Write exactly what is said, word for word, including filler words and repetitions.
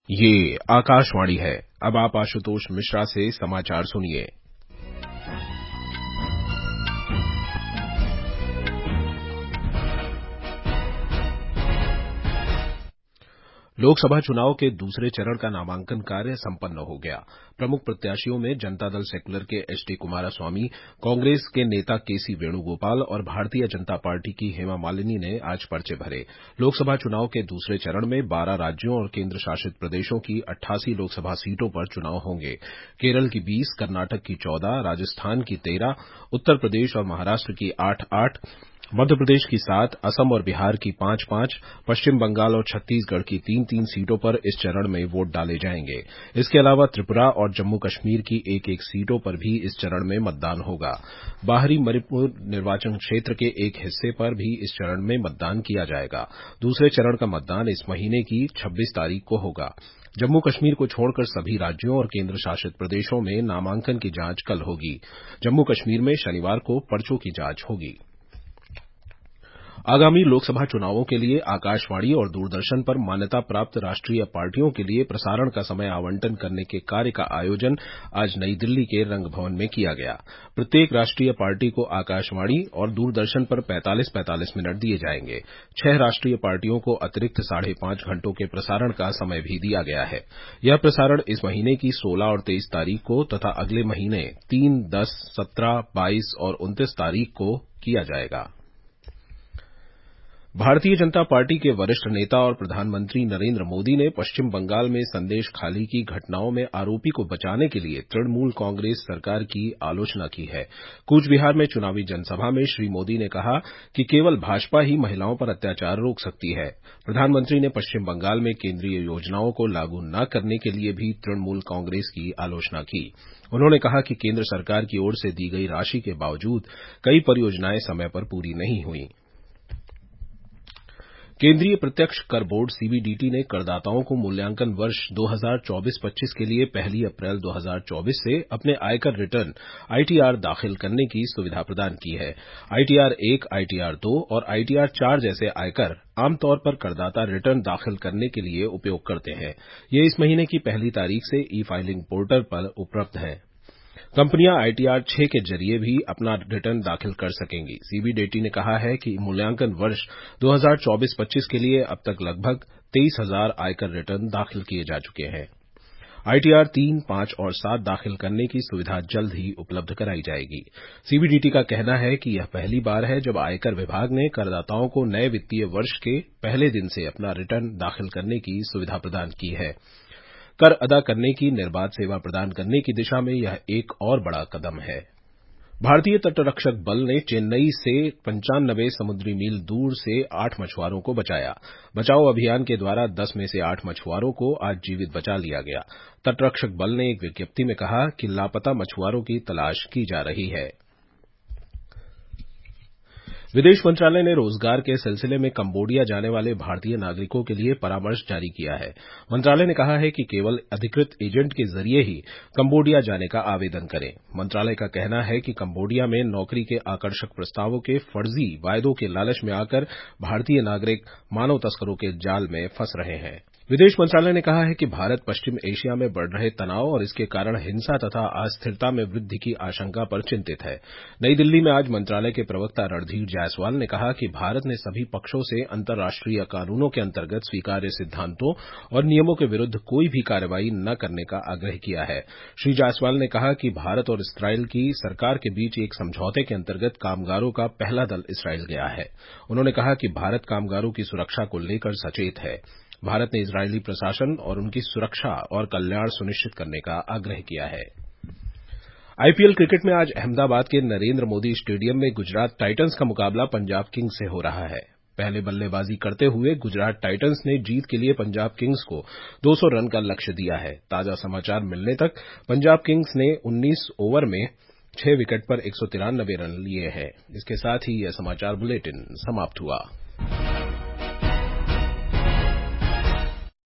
ये आकाशवाणी है। अब आप आशुतोष मिश्रा से समाचार सुनिए। लोकसभा चुनाव के दूसरे चरण का नामांकन कार्य संपन्न हो गया। प्रमुख प्रत्याशियों में जनता दल सेक्युलर के एचडी कुमारस्वामी, कांग्रेस के नेता केसी वेणुगोपाल और भारतीय जनता पार्टी की हेमा मालिनी ने आज पर्चे भरे। लोकसभा चुनाव के दूसरे चरण में बारह राज्यों और केंद्र शासित प्रदेशों की अट्ठासी लोकसभा सीटों पर चुनाव होंगे। केरल की बीस, कर्नाटक की चौदह, राजस्थान की तेरह, उत्तर प्रदेश और महाराष्ट्र की आठ आठ, मध्य प्रदेश की सात, असम और बिहार की पांच पांच, पश्चिम बंगाल और छत्तीसगढ़ की तीन तीन सीटों पर इस चरण में वोट डाले जाएंगे। इसके अलावा त्रिपुरा और जम्मू कश्मीर की एक एक सीटों पर भी इस चरण में मतदान होगा। बाहरी मणिपुर निर्वाचन क्षेत्र के एक हिस्से पर भी इस चरण में मतदान किया जाएगा। दूसरे चरण का मतदान इस महीने की छब्बीस तारीख को होगा। जम्मू कश्मीर को छोड़कर सभी राज्यों और केंद्र शासित प्रदेशों में नामांकन की जांच कल होगी। जम्मू कश्मीर में शनिवार को पर्चों की जांच होगी। आगामी लोकसभा चुनावों के लिए आकाशवाणी और दूरदर्शन पर मान्यता प्राप्त राष्ट्रीय पार्टियों के लिए प्रसारण का समय आवंटन करने के कार्य का आयोजन आज नई दिल्ली के रंगभवन में किया गया। प्रत्येक राष्ट्रीय पार्टी को आकाशवाणी और दूरदर्शन पर पैंतालीस पैंतालीस मिनट दिए जाएंगे। छह राष्ट्रीय पार्टियों को अतिरिक्त साढ़े पांच घंटों के प्रसारण का समय भी दिया गया है। यह प्रसारण इस महीने की सोलह और तेईस तारीख को तथा अगले महीने तीन, दस, सत्रह, बाईस और उनतीस तारीख को किया जाएगा। भारतीय जनता पार्टी के वरिष्ठ नेता और प्रधानमंत्री नरेंद्र मोदी ने पश्चिम बंगाल में संदेश खाली की घटनाओं में आरोपी को बचाने के लिए तृणमूल कांग्रेस सरकार की आलोचना की है। कूच बिहार में चुनावी जनसभा में श्री मोदी ने कहा कि केवल भाजपा ही महिलाओं पर अत्याचार रोक सकती है। प्रधानमंत्री ने पश्चिम बंगाल में केंद्रीय योजनाओं को लागू न करने के लिए भी तृणमूल कांग्रेस की आलोचना की। उन्होंने कहा कि केंद्र सरकार की ओर से दी गई राशि के बावजूद कई परियोजनाएं समय पर पूरी नहीं हुईं। केंद्रीय प्रत्यक्ष कर बोर्ड सीबीडीटी ने करदाताओं को मूल्यांकन वर्ष दो हज़ार चौबीस पच्चीस के लिए पहली अप्रैल दो हज़ार चौबीस से अपने आयकर रिटर्न आईटीआर दाखिल करने की सुविधा प्रदान की है। आईटीआर एक, आईटीआर दो और आईटीआर चार जैसे आयकर आमतौर पर करदाता रिटर्न दाखिल करने के लिए उपयोग करते हैं। ये इस महीने की पहली तारीख से ई फाइलिंग पोर्टल पर उपलब्ध है। कंपनियां आईटीआर छह के जरिए भी अपना रिटर्न दाखिल कर सकेंगी। सीबीडीटी ने कहा है कि मूल्यांकन वर्ष दो हज़ार चौबीस पच्चीस के लिए अब तक लगभग तेईस हज़ार आयकर रिटर्न दाखिल किए जा चुके हैं। आईटीआर तीन, पांच और सात दाखिल करने की सुविधा जल्द ही उपलब्ध कराई जाएगी। सीबीडीटी का कहना है कि यह पहली बार है जब आयकर विभाग ने करदाताओं को नए वित्तीय वर्ष के पहले दिन से अपना रिटर्न दाखिल करने की सुविधा प्रदान की है। कर अदा करने की निर्बाध सेवा प्रदान करने की दिशा में यह एक और बड़ा कदम है। भारतीय तटरक्षक बल ने चेन्नई से पंचानवे समुद्री मील दूर से आठ मछुआरों को बचाया। बचाव अभियान के द्वारा दस में से आठ मछुआरों को आज जीवित बचा लिया गया। तटरक्षक बल ने एक विज्ञप्ति में कहा कि लापता मछुआरों की तलाश की जा रही है। विदेश मंत्रालय ने रोजगार के सिलसिले में कंबोडिया जाने वाले भारतीय नागरिकों के लिए परामर्श जारी किया है। मंत्रालय ने कहा है कि केवल अधिकृत एजेंट के जरिए ही कंबोडिया जाने का आवेदन करें। मंत्रालय का कहना है कि कंबोडिया में नौकरी के आकर्षक प्रस्तावों के फर्जी वायदों के लालच में आकर भारतीय नागरिक मानव तस्करों के जाल में फंस रहे हैं। विदेश मंत्रालय ने कहा है कि भारत पश्चिम एशिया में बढ़ रहे तनाव और इसके कारण हिंसा तथा अस्थिरता में वृद्धि की आशंका पर चिंतित है। नई दिल्ली में आज मंत्रालय के प्रवक्ता रणधीर जायसवाल ने कहा कि भारत ने सभी पक्षों से अंतर्राष्ट्रीय कानूनों के अंतर्गत स्वीकार्य सिद्धांतों और नियमों के विरुद्ध कोई भी कार्रवाई न करने का आग्रह किया है। श्री जायसवाल ने कहा कि भारत और इसराइल की सरकार के बीच एक समझौते के अंतर्गत कामगारों का पहला दल इसराइल गया है। उन्होंने कहा कि भारत कामगारों की सुरक्षा को लेकर सचेत है। भारत ने इजरायली प्रशासन और उनकी सुरक्षा और कल्याण सुनिश्चित करने का आग्रह किया है। आईपीएल क्रिकेट में आज अहमदाबाद के नरेंद्र मोदी स्टेडियम में गुजरात टाइटंस का मुकाबला पंजाब किंग्स से हो रहा है। पहले बल्लेबाजी करते हुए गुजरात टाइटंस ने जीत के लिए पंजाब किंग्स को दो सौ रन का लक्ष्य दिया है। ताजा समाचार मिलने तक पंजाब किंग्स ने उन्नीस ओवर में छह विकेट पर एक सौ तिरानवे रन लिए हैं। इसके साथ ही यह समाचार बुलेटिन समाप्त हुआ।